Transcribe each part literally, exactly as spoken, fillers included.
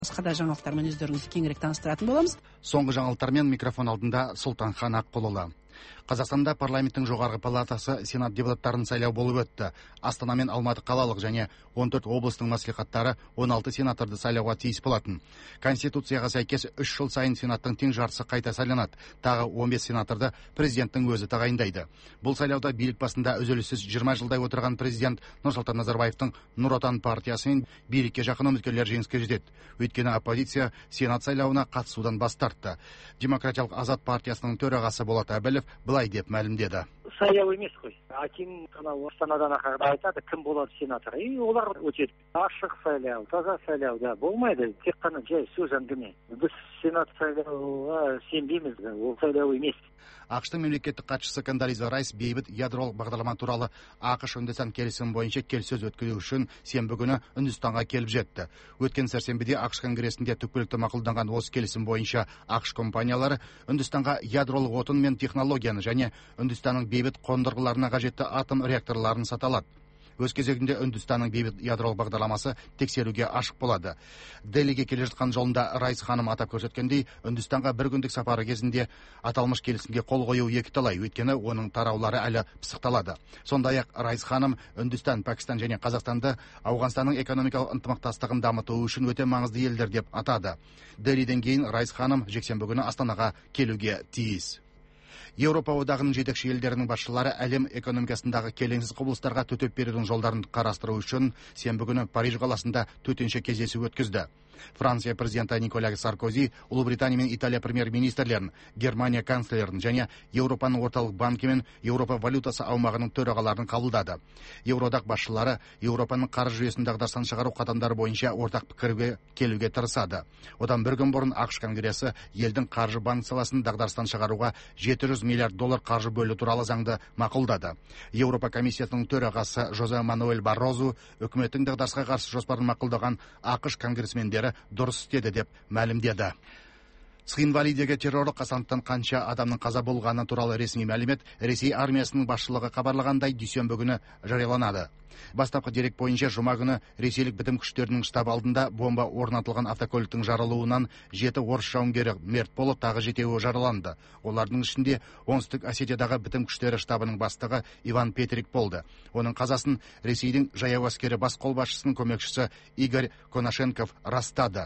Басқа да жаңалықтармен өздеріңізді кеңірек таныстыратын боламыз. Соңғы жаңалықтармен микрофон алдында Сұлтанхан Аққұлұлы. Қазақстанда парламенттің жоғарғы палатасы сенат депутаттарын сайлау болып өтті. Астана мен Алматы қалалық және он төрт облыстың мәслихаттары он алты сенаторды сайлауға тиіс болатын. Конституцияға сәйкес үш жыл сайын сенаттың тең жартысы қайта сайланады. Тағы он бес сенаторды президенттің өзі тағайындайды. Бұл сайлауда билік басында үзіліссіз жиырма жылдай отырған президент Нұрсұлтан Назарбаевтың Нұр Отан партиясы мен билікке жақын үміткерлер жеңіске жетеді. Өйткені оппозиция сенат сайлауына қатысудан бас тартты. Демократиялық Азат партиясының төрағасы Болат Әбілов былай деп мәлімдеді. Сайлау емес қой. Аким анау Астанадан ақырда айтады, кім болады сенатор. И олар өтеді. Ашық сайлау, таза сайлау да болмайды. Тек қана жай сөз әңгіме. Біз сенат сайлауға сенбейміз. Ол сайлау емес. ақш-тың мемлекеттік хатшысы Кондолиза Райс бейбіт ядролық бағдарлама туралы ақш Үндістан келісім бойынша келіссөз өткізу үшін сенбі күні Үндістанға келіп жетті. Өткен сәрсенбіде ақш конгресінде түпкілікті мақұлданған осы келісім бойынша ақш компаниялары Үндістанға ядролық отын мен технологияны және Үндістанның бейбіт қондырғыларына қажетті атом реакторларын сата алады. Өз кезегінде Үндістанның бейбіт ядролық бағдарламасы тексеруге ашық болады. Делиге келе жатқан жолында Райс ханым атап көрсеткендей, Үндістанға бір күндік сапары кезінде аталмыш келісімге қол қою екі талай, өйткені оның тараулары әлі пысықталады. Сондай-ақ Райс ханым Үндістан, Пәкістан және Қазақстанды Ауғанстанның экономикалық ынтымақтастығын дамыту үшін өте маңызды елдер деп атады. Делиден кейін Райс ханым жексенбі күні Астанаға келуге тиіс. Еуропа одағының жетекші елдерінің басшылары әлем экономикасындағы келеңсіз құбылыстарға төтеп берудің жолдарын қарастыру үшін сенбі күні Париж қаласында төтенше кездесу өткізді. Франция президенті Николя Саркози, Ұлыбритания мен Италия премьер-министрлерін, Германия канцлерін және Еуропаның орталық банкі мен Еуропа валютасы аумағының төрағаларын қабылдады. Еуроодақ басшылары Еуропаның қаржы жүйесін дағдарыстан шығару қадамдары бойынша ортақ пікірге келуге тырысады. Одан бір күн бұрын ақш конгресі елдің қаржы банк саласын дағдарыстан шығаруға жеті жүз миллиард доллар қаржы бөлу туралы заңды мақұлдады. Еуропа комиссиясының төрағасы Жозе Мануэль Баррозу үкіметтің дағдарысқа қарсы жоспарын мақұлдаған ақш конгрессмендері дұрыс істеді деп мәлімдеді. Схинвалидегі террорлық қасамттан қанша адамның қаза болғаны туралы ресми мәлімет Ресей армиясының басшылығы хабарлағандай дүйсенбі күні жарияланады. Бастапқы дерек бойынша жұма күні ресейлік бітім күштерінің штаб алдында бомба орнатылған автокөліктің жарылуынан жеті орыс жауынгері мерт болып, тағы жетеуі жараланды. Олардың ішінде оңтүстік Осетиядағы бітім күштері штабының бастығы Иван Петрик болды. Оның қазасын Ресейдің жаяу әскері бас қолбасшысының көмекшісі Игорь Конашенков растады.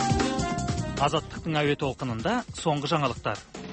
Азаттықтың әуе толқынында соңғы жаңалықтар.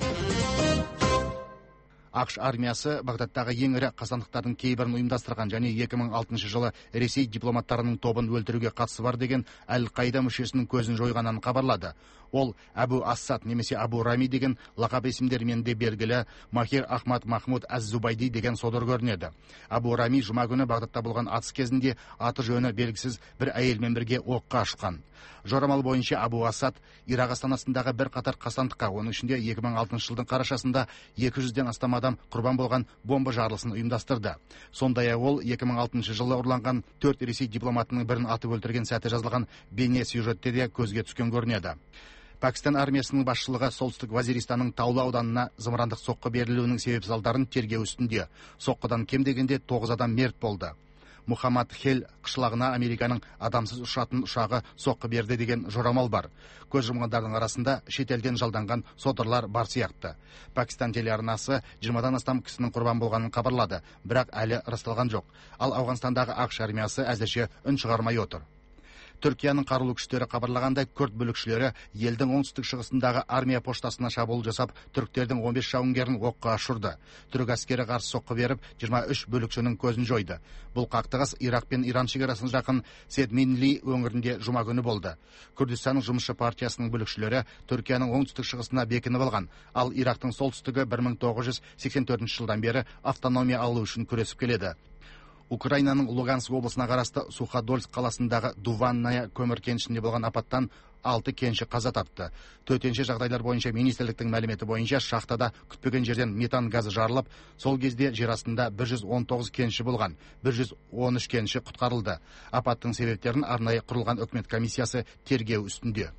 ақш армиясы Багдадтағы ең ірі қазандықтардың кейбірін ұйымдастырған және екі мың алтыншы жылы Ресей дипломаттарының тобын өлтіруге қатысы бар деген Әл-Қаида мүшесінің көзін жойғанын хабарлады. Ол Абу Ассад немесе Абу Рами деген лақап есімдермен де белгілі Махир Ахмад Махмуд Аз-Зубайди деген содыр көрінеді. Абу Рами жұма күні Багдадта болған атыс кезінде аты жөні белгісіз бір әйелмен бірге оққа ұшқан. Жорамал бойынша Абу Ассад Ирақ астанасындағы бір қатар қастандыққа, оның ішінде екі мың алтыншы жылдың қарашасында екі жүзден астам адам құрбан болған бомба жарылысын ұйымдастырды. Сондай-ақ ол екі мың алтыншы жылы ұрланған төрт Ресей дипломатының бірін атып өлтірген сәті жазылған бейне сюжетте де көзге түскен көрінеді. Пәкістан армиясының басшылығы солтүстік Вазиристанның Таулы ауданына зымырандық соққы берілуінің себеп салдарын тергеу үстінде. Соққыдан кем дегенде тоғыз адам мерт болды. Мухаммад Хел қышлағына Американың адамсыз ұшатын ұшағы соққы берді деген жорамал бар. Көз жұмғандардың арасында шетелден жалданған содырлар бар сияқты. Пәкістан телеарнасы жиырмадан астам кісінің құрбан болғанын хабарлады, бірақ әлі расталған жоқ. Ал Ауғанстандағы ақш армиясы әзірше үн шығармай отыр. Түркияның қарулы күштері хабарлағандай, күрд бүлікшілері елдің оңтүстік шығысындағы армия поштасына шабуыл жасап, түріктердің он бес жауынгерін оққа ұшырды. Түрік әскері қарсы соққы беріп, жиырма үш бүлікшінің көзін жойды. Бұл қақтығыс Ирақ пен Иран шекарасына жақын Седминли өңірінде жұма күні болды. Күрдістанның жұмысшы партиясының бүлікшілері Түркияның оңтүстік шығысына бекініп алған, ал Ирактың солтүстігі бір мың тоғыз жүз сексен төртінші жылдан бері автономия алу үшін күресіп келеді. Украинаның Луганск облысына қарасты Суходольск қаласындағы Дуванная көмір кенішінде болған апаттан алты кенші қаза тапты. Төтенше жағдайлар бойынша министрліктің мәліметі бойынша шахтада күтпеген жерден метан газы жарылып, сол кезде жер астында бір жүз он тоғыз кенші болған, бір жүз он үш кенші құтқарылды. Апаттың себептерін арнайы құрылған үкімет комиссиясы тергеу үстінде.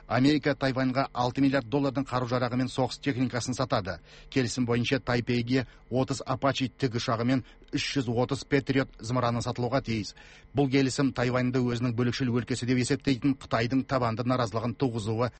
Америка Тайваньға алты миллиард доллардың қару-жарағы мен соғыс техникасын сатады. Келісім бойынша Тайпейге отыз Апачи тікұшағы мен үш жүз отыз Патриот зымыраны сатылуға тиіс. Бұл келісім Тайваньды өзінің бөлікшіл өлкесі деп есептейтін Қытайдың табанды наразылығын туғызуы